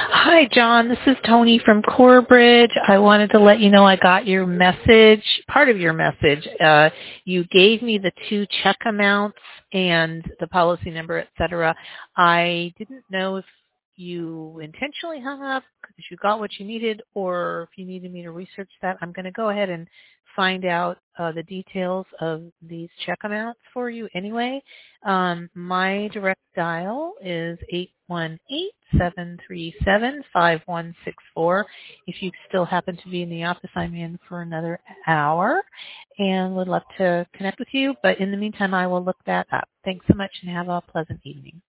Hi, John. This is Tony from Corebridge. I wanted to let you know I got your message, part of your message. You gave me the two check amounts and the policy number, et cetera. I didn't know if you intentionally hung up because you got what you needed or if you needed me to research that. I'm going to go ahead and find out the details of these check amounts for you anyway. My direct dial is 818-737-5164. If you still happen to be in the office, I'm in for another hour and would love to connect with you. But in the meantime, I will look that up. Thanks so much and have a pleasant evening.